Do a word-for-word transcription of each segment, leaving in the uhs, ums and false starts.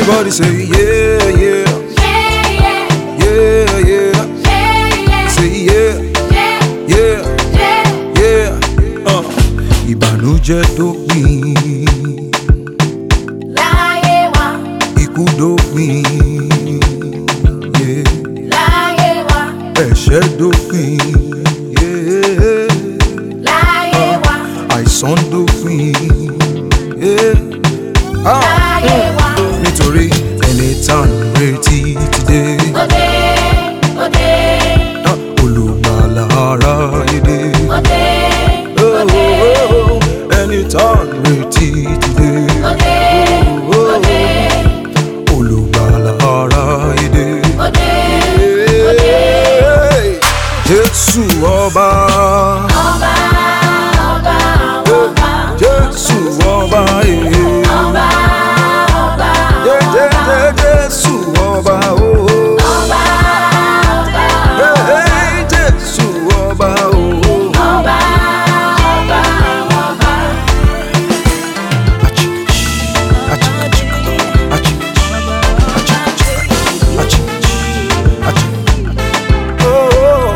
Everybody say yeah, yeah, Yeah, yeah, yeah, yeah. yeah, yeah. Say yeah, Yeah, yeah, yeah. yeah. Uh. Ìbànújẹ́ dópin, Láyé wa, ikú dópin, yeah. láyé wa, Ẹ̀ṣẹ̀ dópin, yeah. láyé wa, Àìsàn dópin, yeah. Ah. láyé wa. Nítorí ẹni tá à ń retí ti dé. Òde, òde, Ah, Olùgbàlà aráyé dé. òde, Oh, òde, oh, oh, ẹni tá à ń retí ti dé. òde, òde, Olùgbàlà aráyé dé. òde, òde. Jésù ọba. Ọba, ọba, ọba, Jésù ọba. eh. ọba, ọba, Jẹ́- jẹ́- jẹ́ Jésù ọba. oh. ọba, ọba, Hey, Jésù ọba. oh. ọba, ọba, ọba. Oh,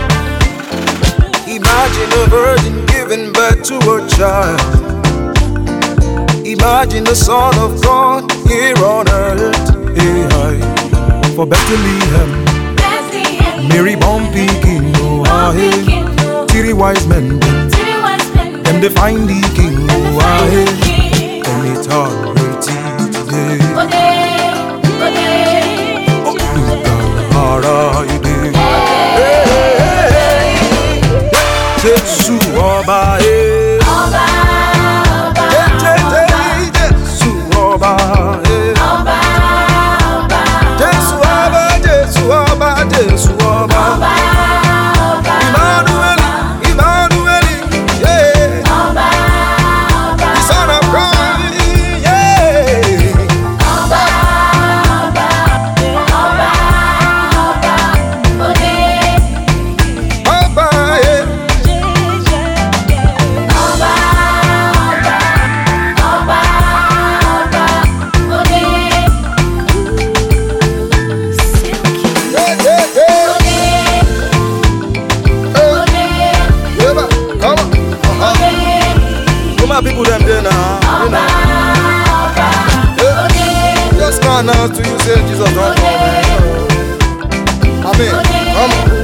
imagine a virgin giving birth to a child. Imagine the Son of God here on earth. Hey, hi. For Bethlehem, Bethlehem, Mary born King. Oh, ah, hey. King, oh, Three wise men, them, to the wise men, them they find the King. Oh, ah, hey. King. And it's already today. Òde, òde, Olùgbàlà aráyé dé. Jésù ọba. eh. ọba, ọba, Jésù ọba. eh. ọba, ọba, Jésù ọba. Jésù ọba. Jésù ọba. ọba, ọba, Emmanuel, Emmanuel, yeah. ọba, ọba, The Son of God, yeah. ọba, ọba, ọba, ọba. Òde, Ọba, yeah. ọba, ọba, ọba, ọba. Òde, Yeah, yeah, yeah. òde, òde, Yeah, man. Come on. Uh-huh. òde. Come on, people them there now. You know. Yeah. Just can't ask to you say Jesus don't come. I mean, come on.